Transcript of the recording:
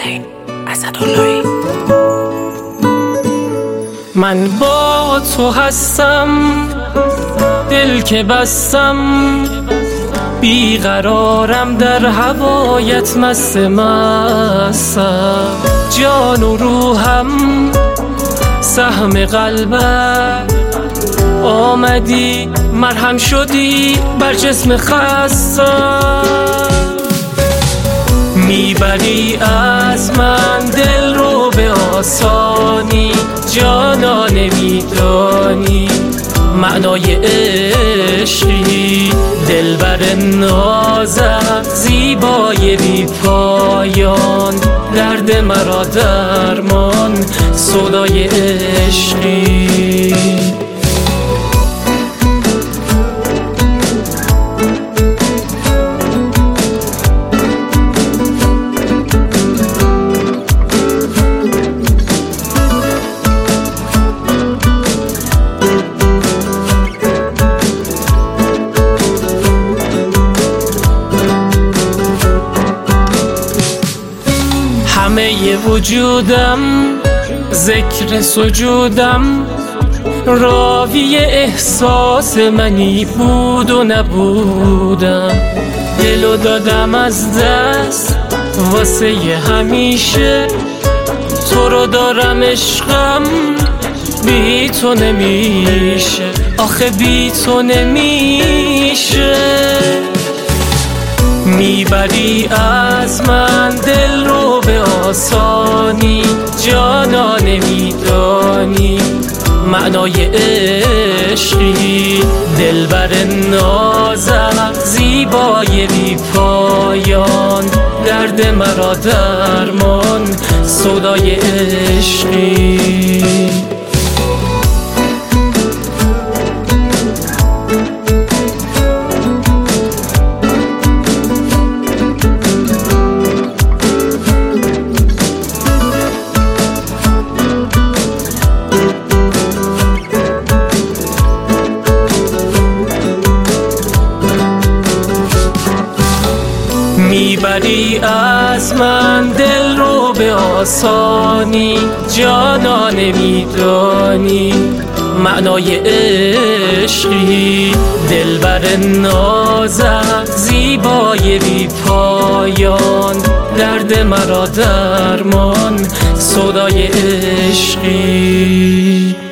حسین اسداللهی. من با تو هستم، دل که بستم، بیقرارم در هوایت مست مستم. جان و روحم سهم قلبت، آمدی مرهم شدی بر جسم خستم. میبری از من دل رو به آسانی، جانا نمیدانی معنای عشقی. دلبر نازت زیبای بی پایان، درد مرا درمان سودای عشقی. همه وجودم ذکر سجودم، راوی احساس منی بود و نبودم. دلو دادم از دست واسه همیشه، تو رو دارم عشقم بی تو نمیشه، آخه بی تو نمیشه. میبری از من دل رو به آسانی، جانا نمیدانی معنای عشقی. دلبر نازت زیبای بی پایان، درد مرا درمان سودای عشقی. میبری از من دل رو به آسانی، جانا نمیدانی معنای عشقی. دلبر نازت زیبای بی پایان، درد مرا درمان سودای عشقی.